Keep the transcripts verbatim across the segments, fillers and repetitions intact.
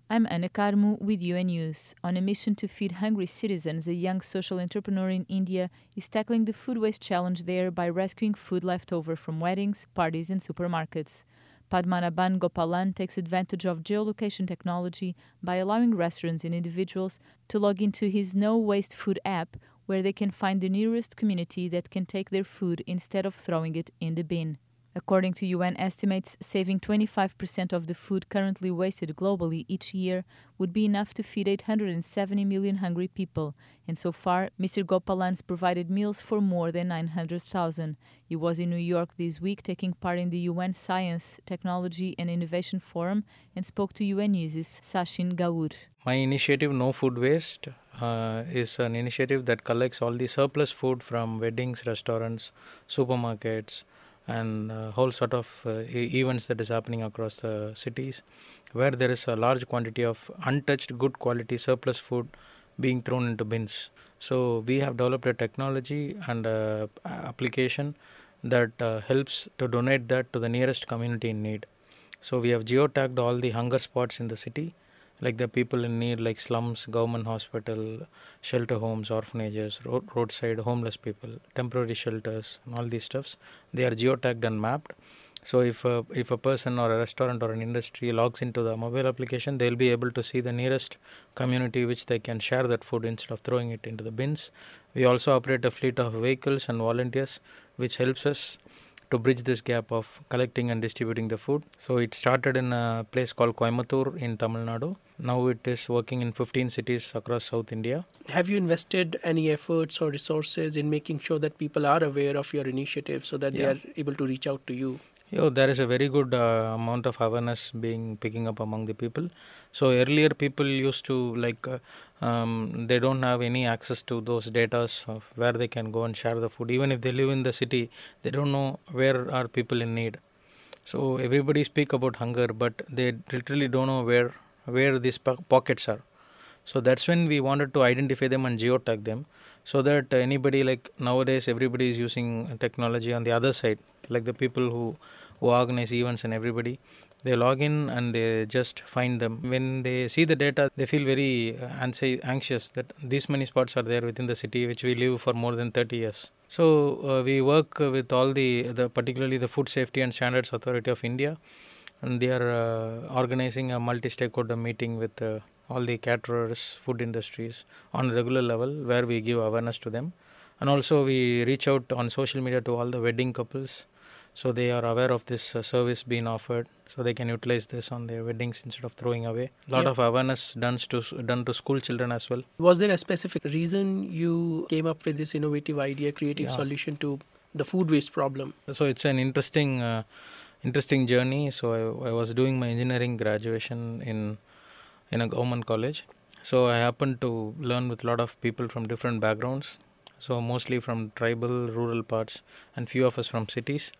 I'm Anna Karmu with U N News. On a mission to feed hungry citizens, a young social entrepreneur in India is tackling the food waste challenge there by rescuing food left over from weddings, parties, and supermarkets. Padmanabhan Gopalan takes advantage of geolocation technology by allowing restaurants and individuals to log into his No Waste Food app, where they can find the nearest community that can take their food instead of throwing it in the bin. According to U N estimates, saving twenty-five percent of the food currently wasted globally each year would be enough to feed eight hundred seventy million hungry people, and so far, Mister Gopalan's provided meals for more than nine hundred thousand. He was in New York this week taking part in the U N Science, Technology and Innovation Forum and spoke to U N News' Sachin Gaur. My initiative, No Food Waste, uh, is an initiative that collects all the surplus food from weddings, restaurants, supermarkets, and a whole sort of uh, e- events that is happening across the cities, where there is a large quantity of untouched, good quality surplus food being thrown into bins. So we have developed a technology and a application that uh, helps to donate that to the nearest community in need. So we have geotagged all the hunger spots in the city, like the people in need, like slums, government hospital, shelter homes, orphanages, road, roadside homeless people, temporary shelters, and all these stuffs. They are geotagged and mapped. So if a, if a person or a restaurant or an industry logs into the mobile application, they'll be able to see the nearest community which they can share that food instead of throwing it into the bins. We also operate a fleet of vehicles and volunteers, which helps us to bridge this gap of collecting and distributing the food. So it started in a place called Coimbatore in Tamil Nadu. Now it is working in fifteen cities across South India. Have you invested any efforts or resources in making sure that people are aware of your initiative so that Yeah. they are able to reach out to you? Yeah, there is a very good uh, amount of awareness being picking up among the people. So earlier people used to like uh, um, they don't have any access to those data of where they can go and share the food. Even if they live in the city, they don't know where are people in need. So everybody speak about hunger, but they literally don't know where where these po- pockets are. So that's when we wanted to identify them and geotag them, so that anybody, like nowadays everybody is using technology on the other side, like the people who, who organize events and everybody, they log in and they just find them. When they see the data, they feel very uh, anxi- anxious that these many spots are there within the city which we live for more than thirty years. So uh, we work uh, with all the, the particularly the Food Safety and Standards Authority of India, and they are uh, organizing a multi-stakeholder meeting with uh, all the caterers, food industries on a regular level, where we give awareness to them. And also we reach out on social media to all the wedding couples, so they are aware of this uh, service being offered, so they can utilize this on their weddings instead of throwing away. A lot Yeah. of awareness done to done to school children as well. Was there a specific reason you came up with this innovative idea, creative Yeah. solution to the food waste problem? So it's an interesting uh, interesting journey. So I, I was doing my engineering graduation in in a government college. So I happened to learn with a lot of people from different backgrounds. So mostly from tribal, rural parts, and few of us from cities.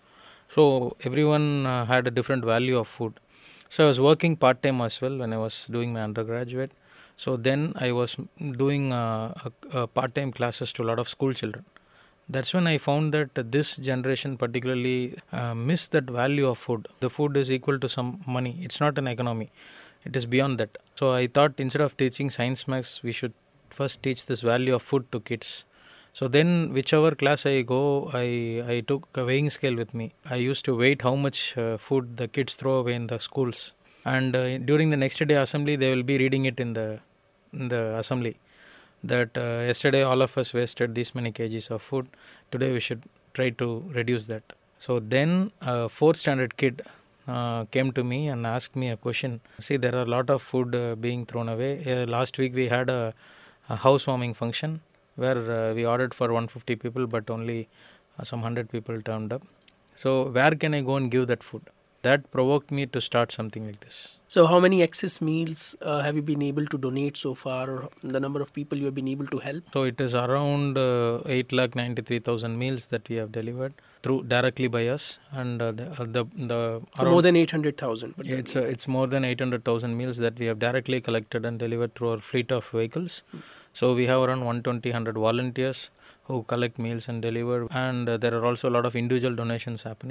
So everyone uh, had a different value of food. So I was working part time as well when I was doing my undergraduate. So then I was doing uh, a, a part time classes to a lot of school children. That's when I found that this generation particularly uh, miss that value of food. The food is equal to some money. It's not an economy. It is beyond that. So I thought instead of teaching science maths, we should first teach this value of food to kids. So then whichever class I go, I, I took a weighing scale with me. I used to weight how much uh, food the kids throw away in the schools. And uh, during the next day assembly, they will be reading it in the, in the assembly, that uh, yesterday all of us wasted this many kgs of food. Today we should try to reduce that. So then a fourth standard kid uh, came to me and asked me a question. See, there are a lot of food uh, being thrown away. Uh, last week we had a, a housewarming function where uh, we ordered for one hundred fifty people, but only uh, some one hundred people turned up. So where can I go and give that food? That provoked me to start something like this. So how many excess meals uh, have you been able to donate so far, or the number of people you have been able to help? So it is around uh, eight lakh ninety-three thousand meals that we have delivered through directly by us, and uh, the uh, the, the So more than eight hundred thousand. it's uh, it's more than eight hundred thousand meals that we have directly collected and delivered through our fleet of vehicles. Mm. So we have around one hundred twenty one hundred volunteers who collect meals and deliver, and uh, there are also a lot of individual donations happening.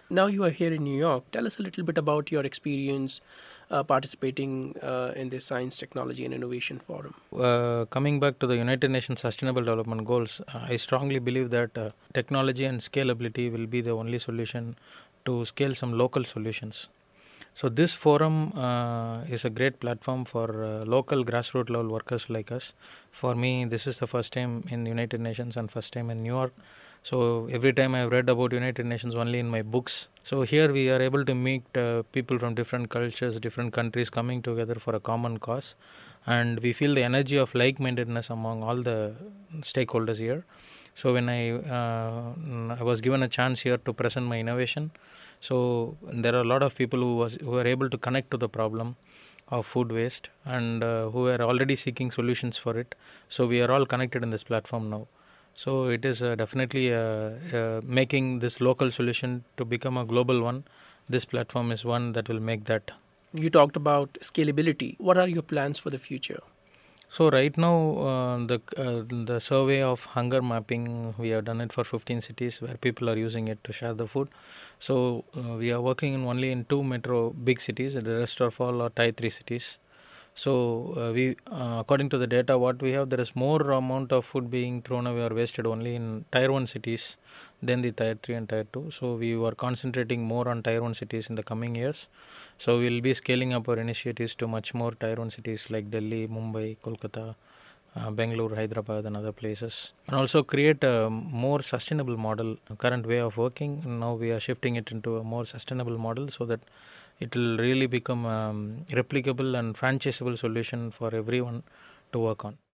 Now you are here in New York. Tell us a little bit about your experience uh, participating uh, in the Science, Technology and Innovation Forum. Uh, coming back to the United Nations Sustainable Development Goals, uh, I strongly believe that uh, technology and scalability will be the only solution to scale some local solutions. So this forum uh, is a great platform for uh, local grassroots level workers like us. For me, this is the first time in United Nations and first time in New York. So every time I've read about United Nations only in my books. So here we are able to meet uh, people from different cultures, different countries coming together for a common cause. And we feel the energy of like-mindedness among all the stakeholders here. So when I uh, I was given a chance here to present my innovation, so there are a lot of people who was who are able to connect to the problem of food waste and uh, who are already seeking solutions for it. So we are all connected in this platform now. So it is uh, definitely uh, uh, making this local solution to become a global one. This platform is one that will make that. You talked about scalability. What are your plans for the future? So right now, uh, the uh, the survey of hunger mapping, we have done it for fifteen cities where people are using it to share the food. So uh, we are working in only in two metro big cities. The rest of all are Tier three cities. So uh, we, uh, according to the data, what we have, there is more amount of food being thrown away or wasted only in Tier one cities than the Tier three and Tier two. So we were concentrating more on Tier one cities in the coming years. So we will be scaling up our initiatives to much more Tier one cities like Delhi, Mumbai, Kolkata, uh, Bangalore, Hyderabad and other places. And also create a more sustainable model. Current way of working, now we are shifting it into a more sustainable model so that it will really become a um, replicable and franchisable solution for everyone to work on.